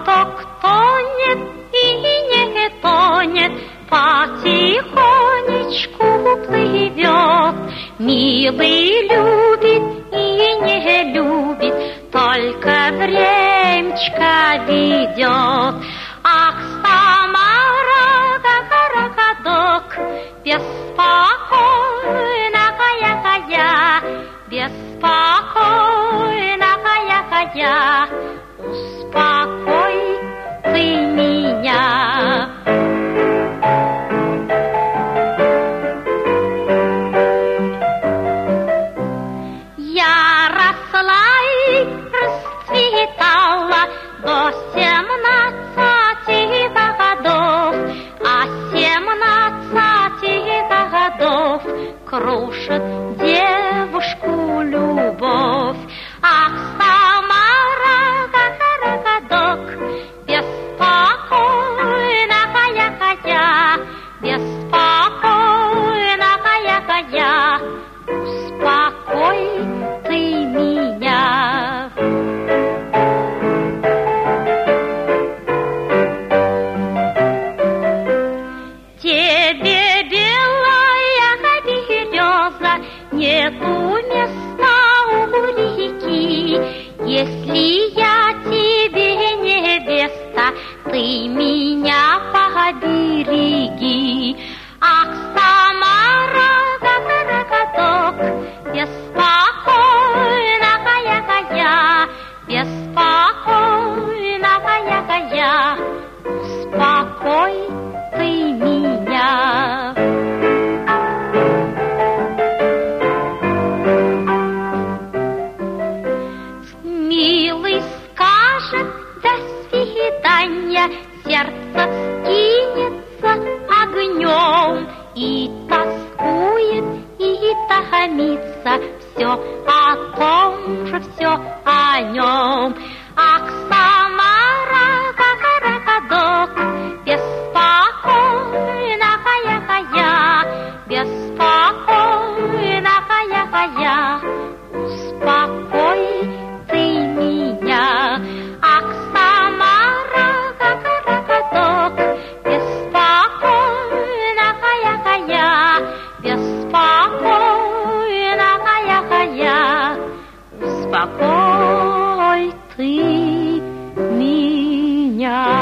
платок тонет и не тонет, потихонечку плывет. Милый любит и не любит, только времечко ведет. Ах, Самара, городок, беспокойная, беспокойная, успокой ты меня. Я росла и расцветала до 17 годов, а 17 годов крушит девушку любовь. Ах, Самара, городок, беспокойная, беспокойная, успокой ты меня. Тебе, белая береза, нету места у реки. Если я тебе невеста, ты меня побереги. Ах, Самара, городок, беспокойная, беспокойная, успокой ты меня. Милый скажет до свидания, сердце скинется огнем и тоскует, и томится все о том же, все о нем. Ах, Самара, городок, беспокойная, беспокойная, успокой ты меня. Ах, Самара, городок, беспокойная, беспокойная, успокой ты меня.